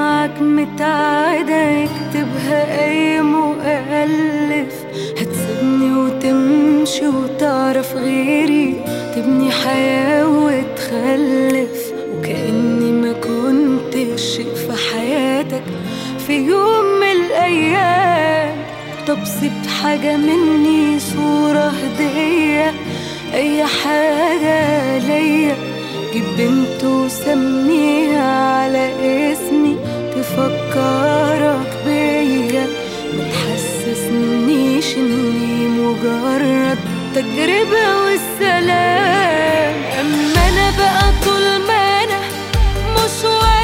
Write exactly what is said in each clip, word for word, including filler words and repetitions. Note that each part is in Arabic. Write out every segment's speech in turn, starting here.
معاك متعادة يكتبها أي مؤلف. هتسيبني وتمشي وتعرف غيري، تبني حياة وتخلف، وكأني ما كنتش شيء في حياتك في يوم من الأيام. طب سيب حاجة مني، صورة هدية، أي حاجة ليا، جيب بنت وسميها على اسمي تفكرك بيا، متحسسنيش اني مجرد تجربة والسلام. اما انا بقى طول ما انا مش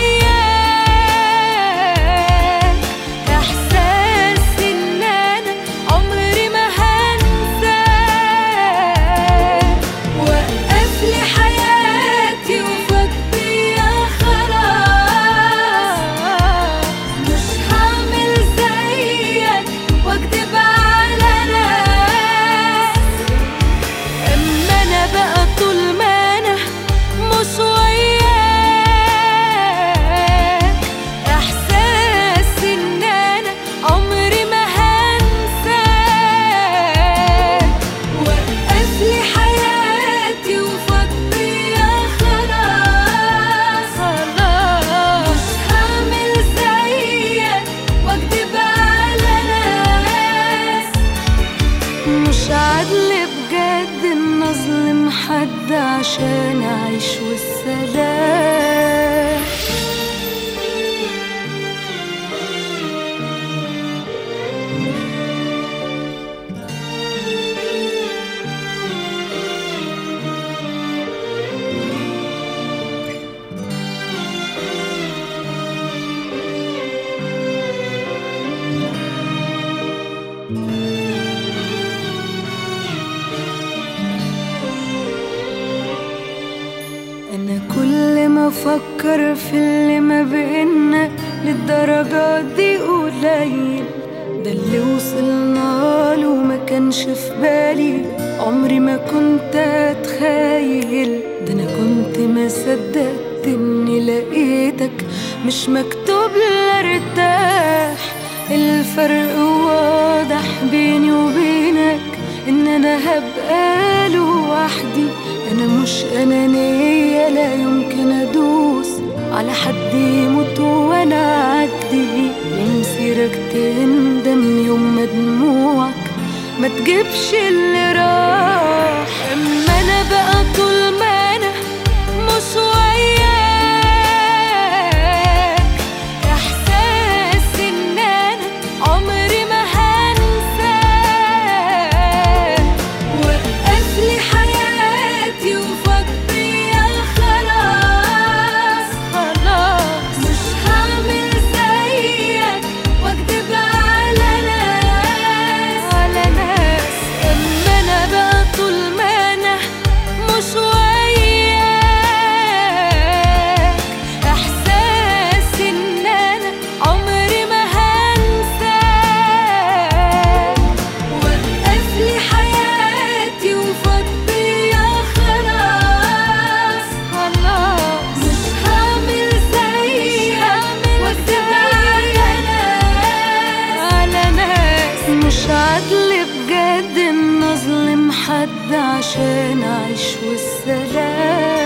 وياك، احساس ان انا عمري ما هنساك، وقف لي حياتي وفك بيا خلاص، مش هعمل زيك واكدب على ناس. اما انا بقى طول ما انا مش وياك، احساس ان انا عمري ما هنساك، وقف لي حياتي وفك بيا خلاص، مش هعمل زيك واكدب على ناس. مش عدل بجد ان اظلم حد عشان اعيش والسلام. أنا كل ما أفكر في اللي ما بينا للدرجة دي قليل، ده اللي وصلنا له ما كانش في بالي، عمري ما كنت أتخيل. ده أنا كنت ما صدقت إني لقيتك مش مكتوب لا ارتاح. الفرق واضح بيني وبينك إن أنا هبقى لوحدي. أنا مش أنانية، لا يمكن أدوس على حد يموت وأنا أعدي. ومسيرك تندم يوم ما دموعك ما تجيبش اللي راح. أما أنا بقى طول ما أنا مش وياك، إحساس إن أنا عمري ما هنساك، وقف لي حياتي وفك بيا خلاص، خلاص مش هعمل زيك واكدب على ناس، على ناس. اما انا بقى طول ما انا مش وياك، احساس ان انا عمري ما هنساك، وقف لي حياتي وفك بيا خلاص، خلاص مش هعمل زيك واكدب على ناس، على ناس. مش عدل بجد ان اظلم حد عشان اعيش والسلام.